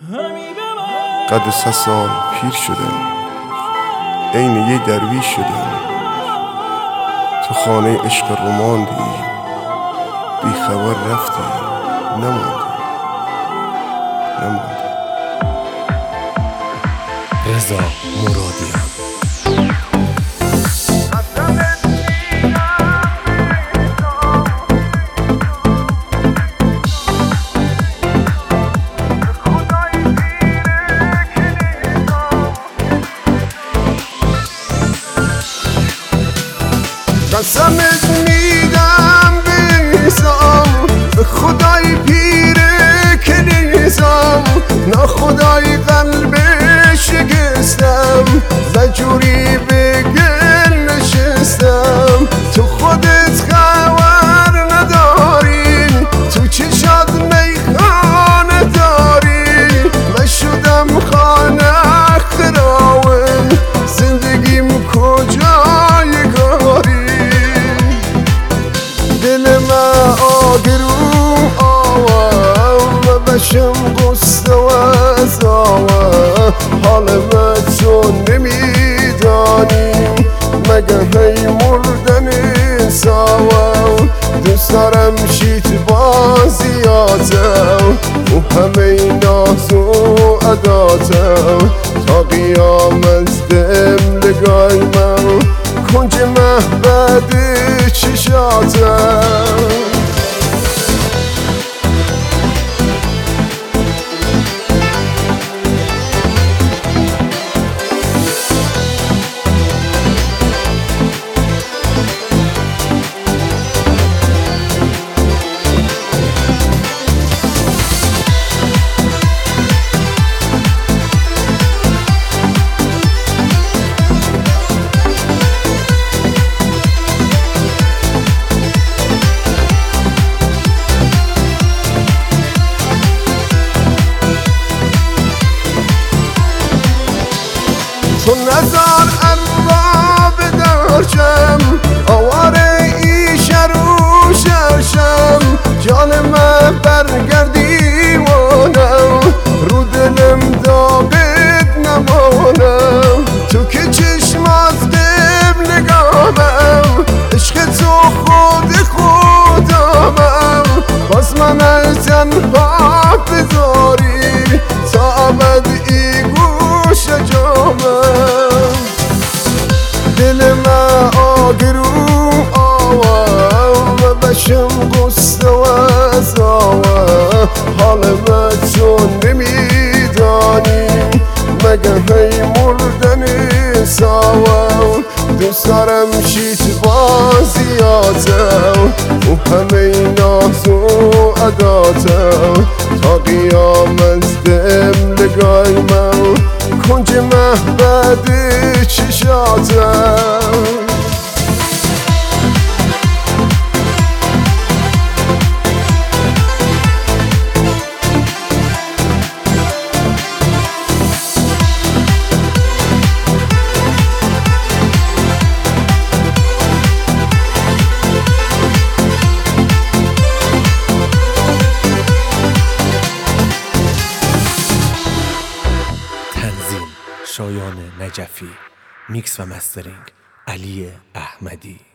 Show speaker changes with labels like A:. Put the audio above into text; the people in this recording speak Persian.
A: قد 100 سال پیر شدم، عین یه درویش شدم. تو خانه عشق رو ماندی، بی خبر رفتی، نماندی.
B: رضا مرادیان.
A: قسمت میدم بیزام، به خدای پیره که نیزم، نه خدای قلب شکستم، زجوری به گل نشستم. تو خودت خبر نداری، تو چشات میخانه داری. من شدم خانه خراون، زندگیم کجای گاری. دل من آگرو آوام و بشم قصه و ازاوه. حال من تو نمیدانی، مگه هی مردن ساوه. دوست دارم شیت بازیاتم و همه ناز و عداتم. تا قیامت دم لگای من کنج مهبد چشاتم. تو نزار ارباب درشم، آواره ایشه رو شرشم. جان من برگردی وانم، رو دلم داغت نمانم. تو که چشمات دم نگامم، عشق تو خود خودمم. باز من از تنها بذاری، تا ابد ای گوش جامم. دل من آگرو آوام و بشم قصه و ازاوه. حال من تو نمیدانی، مگه هی مردن ساوه. دوست دارم شیت بازیاتم و همه ناز و عداتم. تا قیامت دم لگای من کنج مهبد چشاتم.
B: تنظیم شایان نجفی، میکس و مسترینگ علی احمدی.